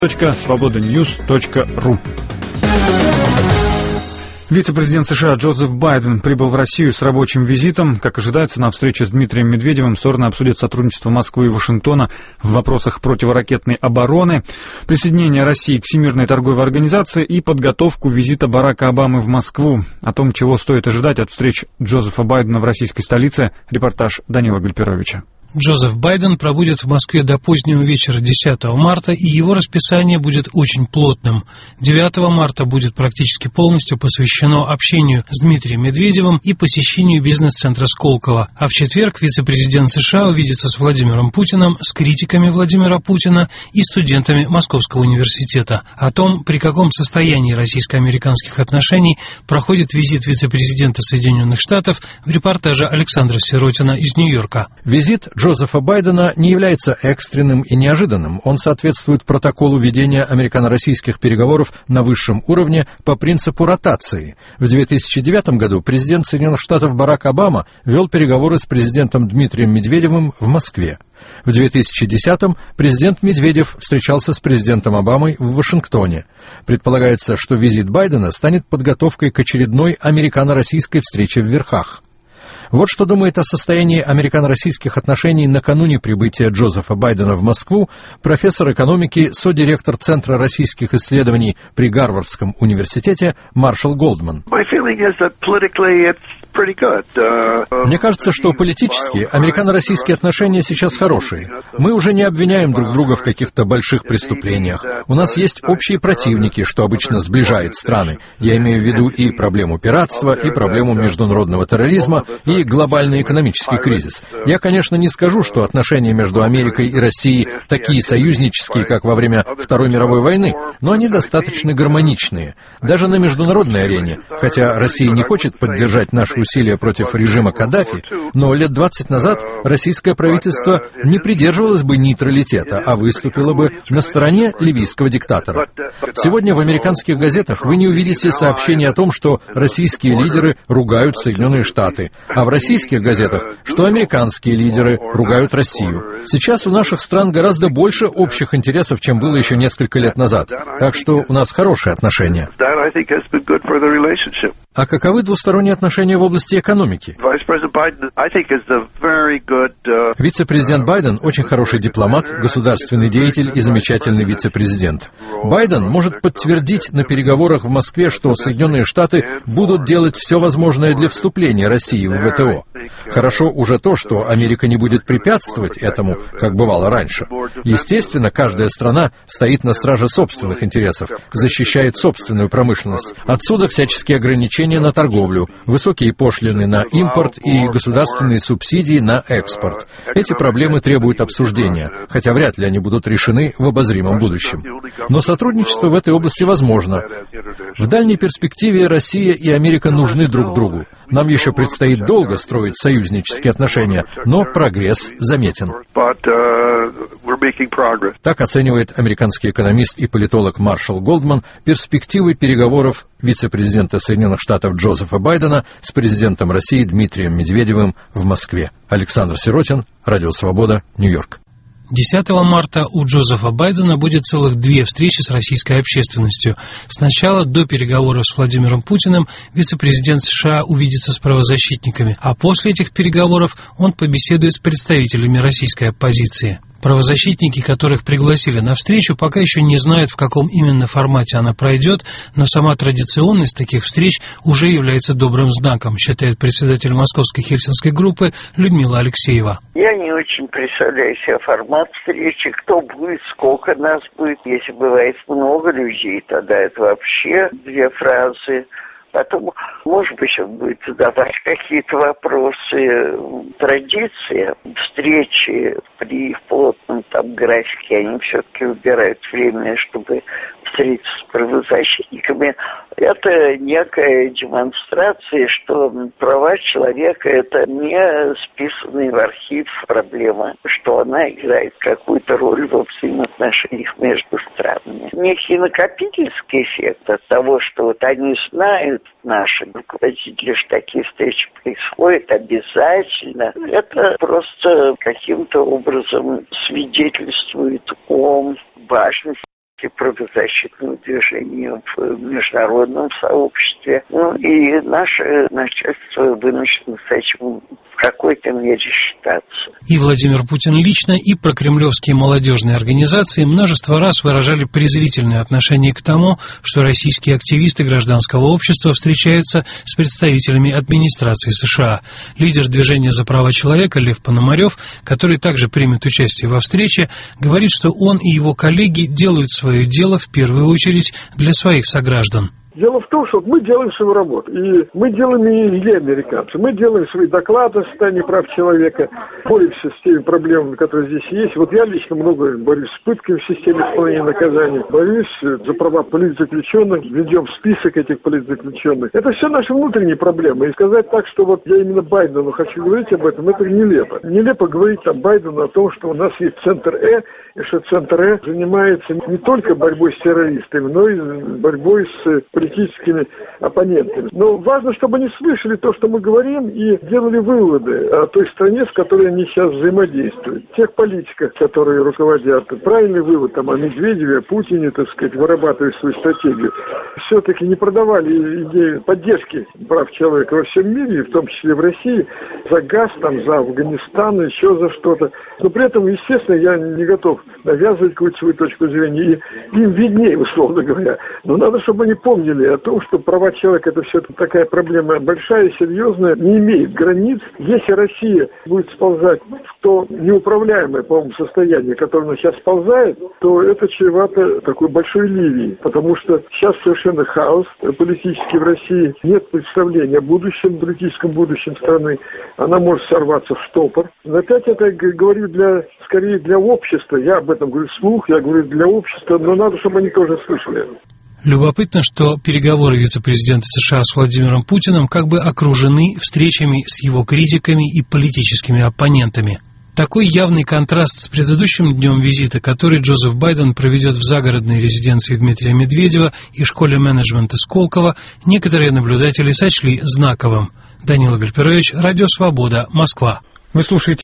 www.svobodanews.ru. Вице-президент США Джозеф Байден прибыл в Россию с рабочим визитом. Как ожидается, на встрече с Дмитрием Медведевым стороны обсудят сотрудничество Москвы и Вашингтона в вопросах противоракетной обороны, присоединение России к Всемирной торговой организации и подготовку визита Барака Обамы в Москву. О том, чего стоит ожидать от встреч Джозефа Байдена в российской столице, репортаж Данила Гальперовича. Джозеф Байден пробудет в Москве до позднего вечера 10 марта, и его расписание будет очень плотным. 9 марта будет практически полностью посвящено общению с Дмитрием Медведевым и посещению бизнес-центра Сколково. А в четверг вице-президент США увидится с Владимиром Путиным, с критиками Владимира Путина и студентами Московского университета. О том, при каком состоянии российско-американских отношений проходит визит вице-президента Соединенных Штатов, в репортаже Александра Сиротина из Нью-Йорка. Визит Джозефа Байдена не является экстренным и неожиданным. Он соответствует протоколу ведения американо-российских переговоров на высшем уровне по принципу ротации. В 2009 году президент Соединенных Штатов Барак Обама вел переговоры с президентом Дмитрием Медведевым в Москве. В 2010-м президент Медведев встречался с президентом Обамой в Вашингтоне. Предполагается, что визит Байдена станет подготовкой к очередной американо-российской встрече в Верхах. Вот что думает о состоянии американо-российских отношений накануне прибытия Джозефа Байдена в Москву профессор экономики, содиректор Центра российских исследований при Гарвардском университете Маршал Голдман. Мне кажется, что политически американо-российские отношения сейчас хорошие. Мы уже не обвиняем друг друга в каких-то больших преступлениях. У нас есть общие противники, что обычно сближает страны. Я имею в виду и проблему пиратства, и проблему международного терроризма, и глобальный экономический кризис. Я, конечно, не скажу, что отношения между Америкой и Россией такие союзнические, как во время Второй мировой войны, но они достаточно гармоничные. Даже на международной арене, хотя Россия не хочет поддержать наши усилия против режима Каддафи, но лет 20 назад российское правительство не придерживалось бы нейтралитета, а выступило бы на стороне ливийского диктатора. Сегодня в американских газетах вы не увидите сообщений о том, что российские лидеры ругают Соединенные Штаты, а в российских газетах, что американские лидеры ругают Россию. Сейчас у наших стран гораздо больше общих интересов, чем было еще несколько лет назад. Так что у нас хорошие отношения. А каковы двусторонние отношения в области экономики? Вице-президент Байден очень хороший дипломат, государственный деятель и замечательный вице-президент. Байден может подтвердить на переговорах в Москве, что Соединенные Штаты будут делать все возможное для вступления России в ВТО. Хорошо уже то, что Америка не будет препятствовать этому, как бывало раньше. Естественно, каждая страна стоит на страже собственных интересов, защищает собственную промышленность. Отсюда всяческие ограничения на торговлю, высокие пошлины на импорт и государственные субсидии на экспорт. Эти проблемы требуют обсуждения, хотя вряд ли они будут решены в обозримом будущем. Но сотрудничество в этой области возможно. В дальней перспективе Россия и Америка нужны друг другу. Нам еще предстоит долго строить союзнические отношения, но прогресс заметен. Так оценивает американский экономист и политолог Маршал Голдман перспективы переговоров вице-президента Соединенных Штатов Джозефа Байдена с президентом России Дмитрием Медведевым в Москве. Александр Сиротин, Радио Свобода, Нью-Йорк. 10 марта у Джозефа Байдена будет целых 2 встречи с российской общественностью. Сначала, до переговоров с Владимиром Путиным, вице-президент США увидится с правозащитниками, а после этих переговоров он побеседует с представителями российской оппозиции. Правозащитники, которых пригласили на встречу, пока еще не знают, в каком именно формате она пройдет, но сама традиционность таких встреч уже является добрым знаком, считает председатель Московской Хельсинской группы Людмила Алексеева. Я не очень представляю себе формат встречи, кто будет, сколько нас будет. Если бывает много людей, тогда это вообще 2 фразы. Потом, может быть, он будет задавать какие-то вопросы. Традиции, встречи при плотном там графике, они все-таки выбирают время, чтобы встретиться с правозащитниками. Это некая демонстрация, что права человека – это не списанные в архив проблема, что она играет какую-то роль во взаимоотношениях между странами. Некий накопительский эффект от того, что вот они знают, наши руководители, что такие встречи происходят обязательно. Это просто каким-то образом свидетельствует о важности и правозащитным движением в международном сообществе. Ну и наше начальство вынуждено с этим в какой-то мере считаться. И Владимир Путин лично, и прокремлевские молодежные организации множество раз выражали презрительное отношение к тому, что российские активисты гражданского общества встречаются с представителями администрации США. Лидер движения за права человека Лев Пономарев, который также примет участие во встрече, говорит, что он и его коллеги делают свое дело в первую очередь для своих сограждан. Дело в том, что мы делаем свою работу, и мы делаем и для американцев. Мы делаем свои доклады о состоянии прав человека, боремся с теми проблемами, которые здесь есть. Вот я лично много борюсь с пытками в системе исполнения наказаний, борюсь за права политзаключенных, ведем список этих политзаключенных. Это все наши внутренние проблемы. И сказать так, что вот я именно Байдену хочу говорить об этом, это нелепо. Нелепо говорить там Байдену о том, что у нас есть Центр и что Центр занимается не только борьбой с террористами, но и борьбой с политическими оппонентами. Но важно, чтобы они слышали то, что мы говорим, и делали выводы о той стране, с которой они сейчас взаимодействуют. Тех политиках, которые руководят. Правильный вывод там о Медведеве, о Путине, так сказать, вырабатывая свою стратегию. Все-таки не продавали идею поддержки прав человека во всем мире, в том числе в России, за газ, там, за Афганистан, еще за что-то. Но при этом, естественно, я не готов навязывать какую-то свою точку зрения. И им виднее, условно говоря. Но надо, чтобы они помнили о том, что права человека — это все-таки такая проблема большая, серьезная, не имеет границ. Если Россия будет сползать в то неуправляемое, по-моему, состояние, которое она сейчас сползает, то это чревато такой большой ливией. Потому что сейчас совершенно хаос политический в России. Нет представления о будущем, политическом будущем страны. Она может сорваться в штопор. Но опять это говорю скорее для общества. Я об этом говорю вслух, я говорю для общества, но надо, чтобы они тоже слышали. Любопытно, что переговоры вице-президента США с Владимиром Путиным как бы окружены встречами с его критиками и политическими оппонентами. Такой явный контраст с предыдущим днем визита, который Джозеф Байден проведет в загородной резиденции Дмитрия Медведева и школе менеджмента Сколково, некоторые наблюдатели сочли знаковым. Данила Гальперович, Радио Свобода, Москва. Вы слушаете